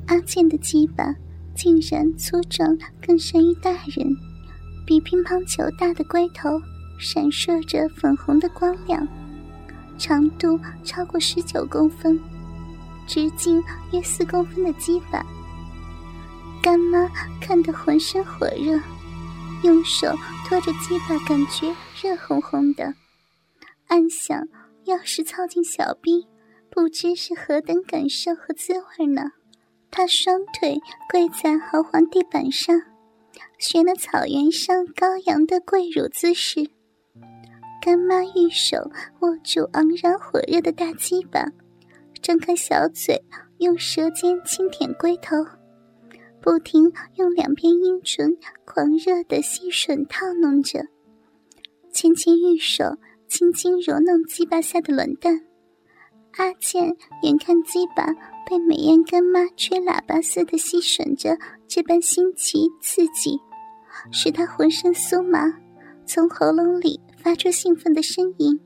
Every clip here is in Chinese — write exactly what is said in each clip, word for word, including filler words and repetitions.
阿健的鸡巴竟然粗壮更胜于大人，比乒乓球大的龟头闪烁着粉红的光亮，长度超过十九公分，直径约四公分的鸡巴。干妈看得浑身火热，用手托着鸡巴，感觉热烘烘的，暗想要是操进小臂，不知是何等感受和滋味呢。她双腿跪在豪黄地板上，学那草原上羔羊的跪乳姿势。干妈玉手握住昂然火热的大鸡巴，张开小嘴，用舌尖轻舔龟头，不停用两边阴唇狂热地吸吮套弄着，牵牵玉手轻轻揉弄鸡巴下的卵蛋。阿健眼看鸡巴被美艳干妈吹喇叭似的吸吮着，这般新奇刺激，使他浑身酥麻，从喉咙里发出兴奋的声音：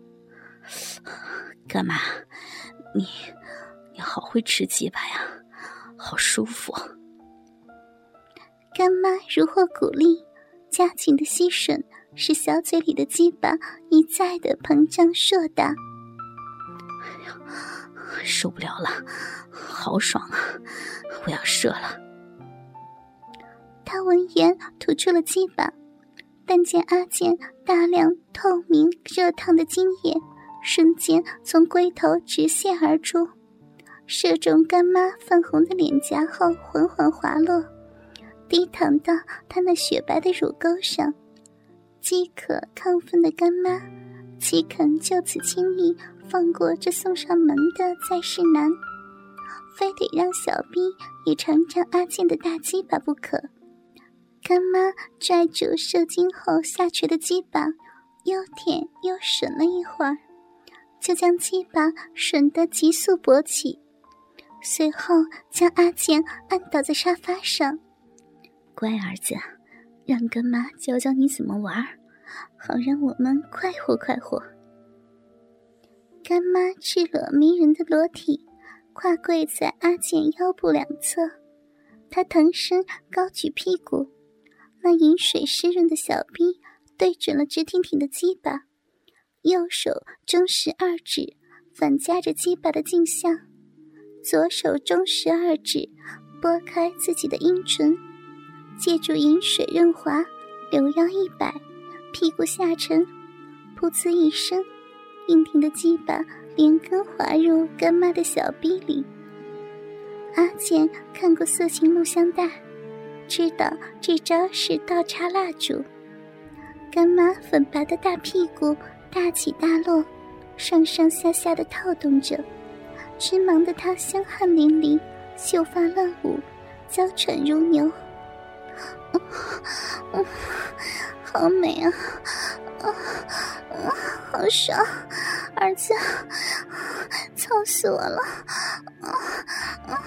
干妈，你你好会吃鸡巴呀，好舒服。 干妈如获鼓励，加紧的吸吮使小嘴里的鸡巴一再的膨胀硕大。 哎呀，受不了了，好爽啊，我要射了。 他闻言吐出了鸡巴，但见阿健大量透明热烫的精液瞬间从龟头直泻而出，射中干妈泛红的脸颊后缓缓滑落，滴淌到她那雪白的乳沟上。饥渴亢奋的干妈岂肯就此轻易放过这送上门的在世男，非得让小逼也尝尝阿健的大鸡巴不可。干妈拽住射精后下垂的鸡巴，又舔又吮了一会儿，就将鸡巴吮得急速勃起，随后将阿健按倒在沙发上。 乖儿子，让干妈教教你怎么玩，好让我们快活快活。 干妈赤裸迷人的裸体跨跪在阿健腰部两侧，她腾身高举屁股，那饮水湿润的小臂对准了直挺挺的鸡巴，右手中食二指反夹着鸡巴的径向，左手中食二指拨开自己的阴唇，借助饮水润滑，柳腰一摆，屁股下沉，噗呲一声，硬挺的鸡巴连根滑入干妈的小逼里。阿健看过色情录像带，知道这招是倒插蜡烛。干妈粉白的大屁股大起大落，上上下下的跳动着，直忙得她香汗淋漓，秀发乱舞，娇喘如牛。嗯嗯，好美啊！啊啊，好爽！儿子，操死我了！啊啊！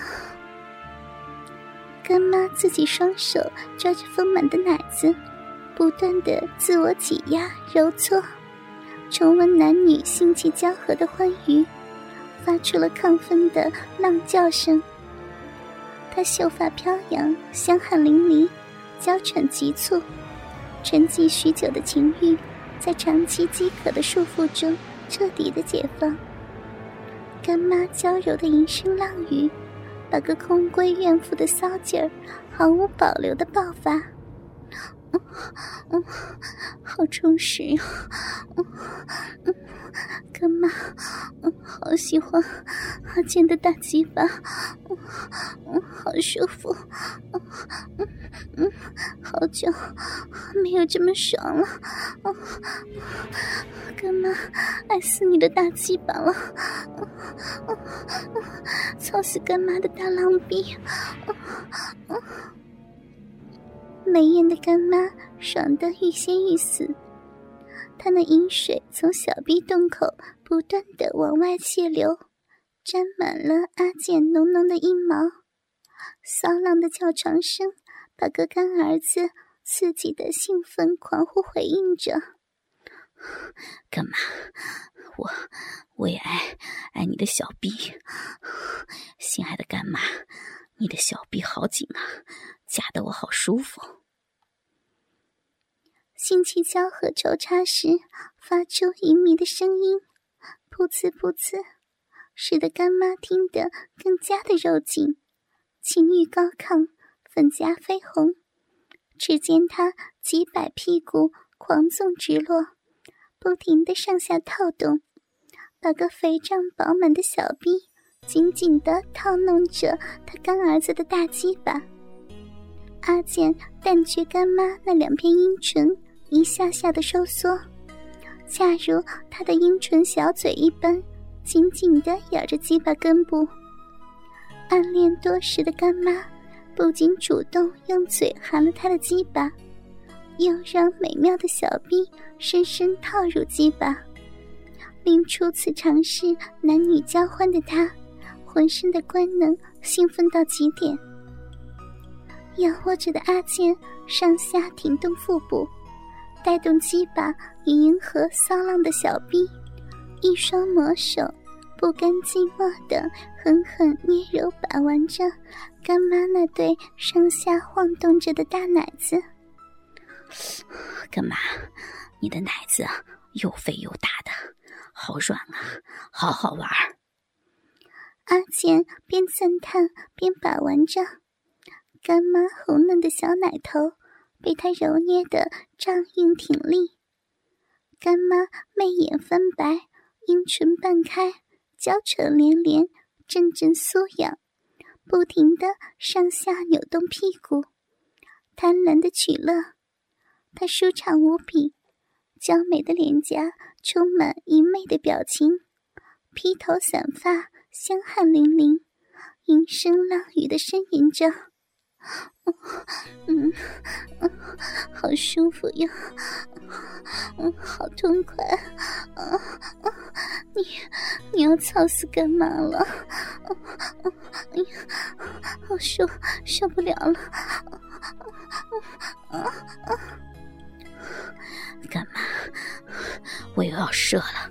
干妈自己双手抓着丰满的奶子，不断地自我挤压揉搓，重温男女性气交合的欢愉，发出了亢奋的浪叫声。她秀发飘扬，香汗淋漓，娇喘急促，沉寂许久的情欲在长期饥渴的束缚中彻底的解放。干妈娇柔的吟声浪语，把个空闺怨妇的骚劲儿毫无保留的爆发。嗯嗯，好充实呀！嗯嗯，干妈，嗯，好喜欢阿健的大鸡巴，嗯嗯，好舒服，嗯嗯嗯，好久没有这么爽了，嗯，干妈，爱死你的大鸡巴了，嗯嗯嗯，操死干妈的大浪逼，嗯嗯。美艳的干妈爽得欲仙欲死，她那饮水从小臂洞口不断地往外泄流，沾满了阿健浓浓的阴毛。骚浪的叫床声把个干儿子刺激的兴奋狂呼回应着。 干嘛？我我也爱爱你的小臂，心爱的干妈， 你的小臂好紧啊，夹得我好舒服。 性器交合抽插时发出淫靡的声音，噗呲噗呲，使得干妈听得更加的肉紧，情欲高亢，粉颊绯红。只见她几百屁股狂纵直落，不停地上下套动，把个肥胀饱满的小臂紧紧地套弄着他干儿子的大鸡巴。阿健但觉干妈那两片阴唇一下下的收缩，恰如他的阴唇小嘴一般，紧紧地咬着鸡巴根部。暗恋多时的干妈不仅主动用嘴含了他的鸡巴，又让美妙的小臂深深套入鸡巴，令初次尝试男女交欢的他浑身的官能兴奋到极点。仰卧着的阿健上下挺动腹部，带动鸡巴以迎合骚浪的小臂，一双魔手不甘寂寞地狠狠捏揉把玩着干妈那对上下晃动着的大奶子。 干妈，你的奶子又肥又大的，好软啊，好好玩。 阿健边赞叹边把玩着，干妈红嫩的小奶头被他揉捏得胀硬挺立，干妈媚眼翻白，阴唇半开，娇喘连连，阵阵酥痒，不停地上下扭动屁股，贪婪的取乐。她舒畅无比，娇美的脸颊充满淫媚的表情，披头散发，香汗淋漓，吟声浪语地呻吟着。嗯嗯，好舒服呀，嗯，好痛快啊！你你要操死干妈了！哎呀，好受受不了了！ 干妈，我又要射了！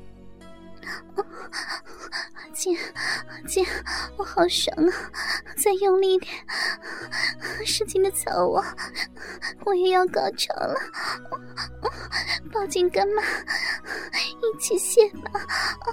阿健，阿健，我好爽啊！再用力点，使劲的操我，我也要高潮了！抱紧干妈，一起泄吧！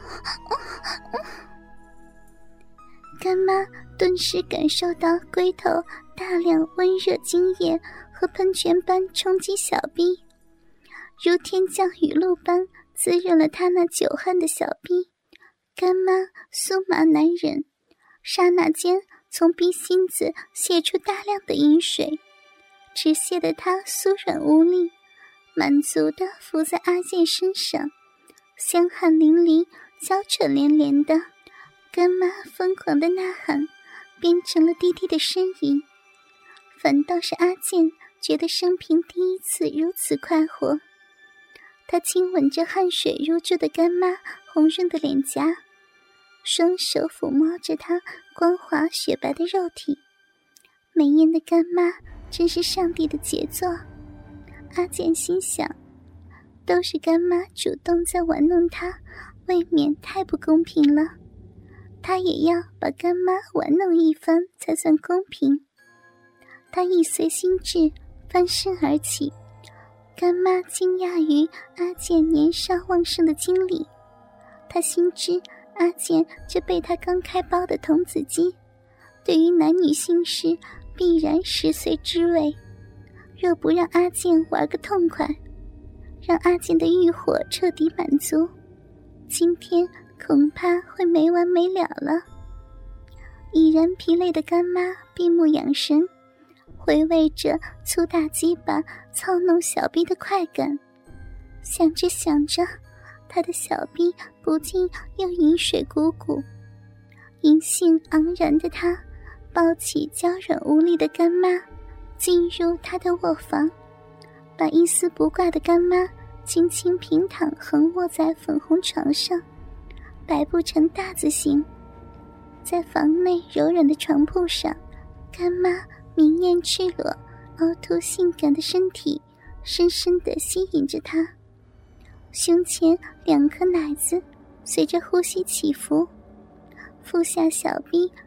干妈顿时感受到龟头大量温热精液和喷泉般冲击小臂，如天降雨露般滋润了她那久旱的小臂。干妈酥麻难忍，刹那间从逼心子泄出大量的饮水，只泄得她酥软无力，满足地伏在阿健身上，香汗淋漓，娇喘连连的。干妈疯狂的呐喊变成了低低的呻吟，反倒是阿健觉得生平第一次如此快活。他亲吻着汗水如注的干妈红润的脸颊，双手抚摸着她光滑雪白的肉体。美艳的干妈真是上帝的杰作。阿健心想，都是干妈主动在玩弄他，未免太不公平了。他也要把干妈玩弄一番才算公平。他一随心智翻身而起，干妈惊讶于阿健年少旺盛的精力，他心知阿健这被他刚开包的童子鸡，对于男女性事必然食髓知味。若不让阿健玩个痛快，让阿健的欲火彻底满足，今天恐怕会没完没了了。已然疲累的干妈闭目养神，回味着粗大鸡巴操弄小臂的快感。想着想着，她的小臂不禁又饮水鼓鼓。淫性盎然的她抱起娇软无力的干妈，进入她的卧房，把一丝不挂的干妈轻轻平躺横卧在粉红床上，摆布成大字形。在房内柔软的床铺上，干妈明艳赤裸凹凸性感的身体深深地吸引着她，胸前两颗奶子随着呼吸起伏，腹下小臂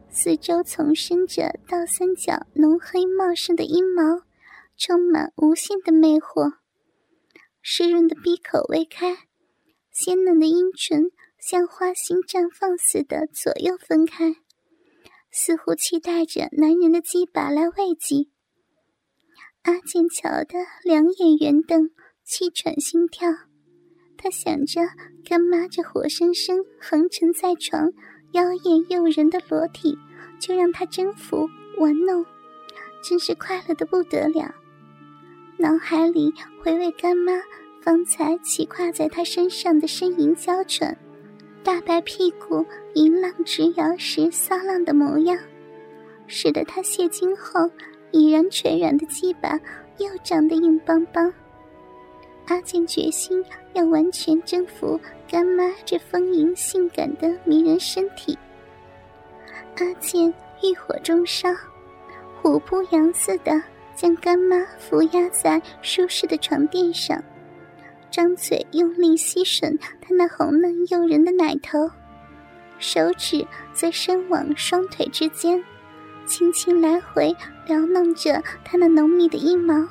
四周丛生着倒三角浓黑茂盛的阴毛，充满无限的魅惑。湿润的闭口微开，鲜嫩的阴唇像花心绽放似的左右分开，似乎期待着男人的鸡巴来慰藉。阿健瞧得两眼圆瞪，气喘心跳。他想着干妈这活生生横沉在床妖艳诱人的裸体就让他征服玩弄，真是快乐的不得了。脑海里回味干妈方才骑跨在他身上的呻吟娇喘，大白屁股迎浪直摇时骚浪的模样，使得他泄精后已然垂软的鸡巴又长得硬邦邦。阿健决心要完全征服干妈这丰盈性感的迷人身体。阿健欲火中烧，虎扑羊似的将干妈扶压在舒适的床垫上，张嘴用力吸吮她那红嫩诱人的奶头，手指则伸往双腿之间，轻轻来回撩弄着她那浓密的阴毛，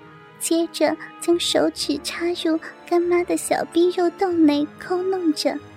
接着将手指插入干妈的小逼肉洞内抠弄着。